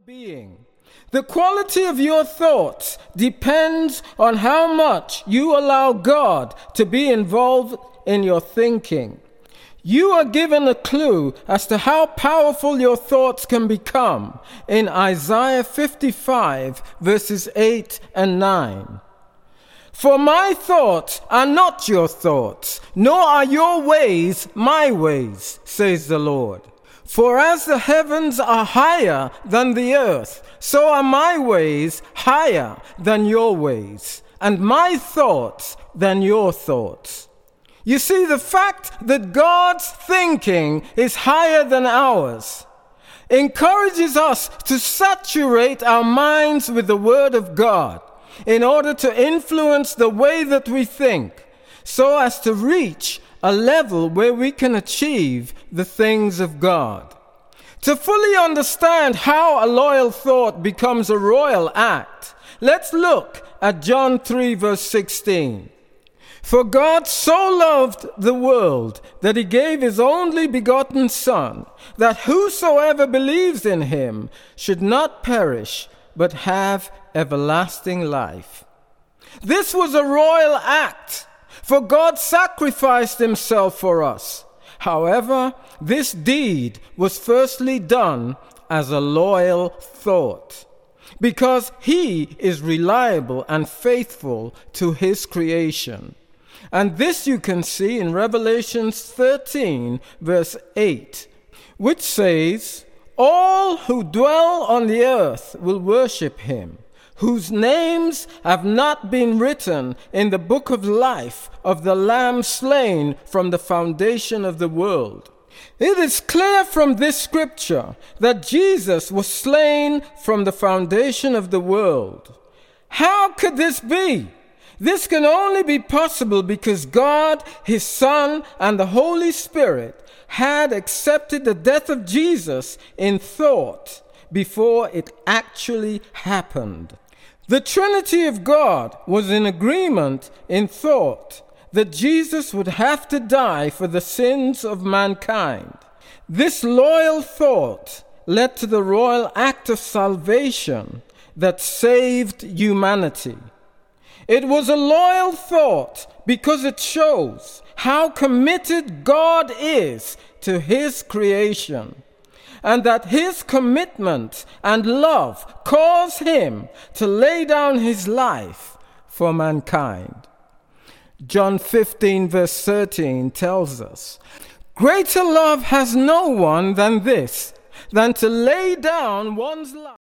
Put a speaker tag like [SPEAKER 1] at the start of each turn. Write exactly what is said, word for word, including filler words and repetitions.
[SPEAKER 1] being. The quality of your thoughts depends on how much you allow God to be involved in your thinking. You are given a clue as to how powerful your thoughts can become in Isaiah fifty-five, verses eight and nine. For my thoughts are not your thoughts, nor are your ways my ways, says the Lord. For as the heavens are higher than the earth, so are my ways higher than your ways, and my thoughts than your thoughts. You see, the fact that God's thinking is higher than ours encourages us to saturate our minds with the Word of God in order to influence the way that we think, so as to reach a level where we can achieve the things of God. To fully understand how a loyal thought becomes a royal act, let's look at John three, verse sixteen. For God so loved the world that he gave his only begotten Son, that whosoever believes in him should not perish, but have everlasting life. This was a royal act, for God sacrificed himself for us. However, this deed was firstly done as a loyal thought, because he is reliable and faithful to his creation. And this you can see in Revelation thirteen, verse eight, which says, all who dwell on the earth will worship him, whose names have not been written in the book of life of the Lamb slain from the foundation of the world. It is clear from this scripture that Jesus was slain from the foundation of the world. How could this be? This can only be possible because God, his Son, and the Holy Spirit had accepted the death of Jesus in thought before it actually happened. The Trinity of God was in agreement in thought that Jesus would have to die for the sins of mankind. This loyal thought led to the royal act of salvation that saved humanity. It was a loyal thought because it shows how committed God is to his creation, and that his commitment and love cause him to lay down his life for mankind. John fifteen, verse thirteen tells us, greater love has no one than this, than to lay down one's life.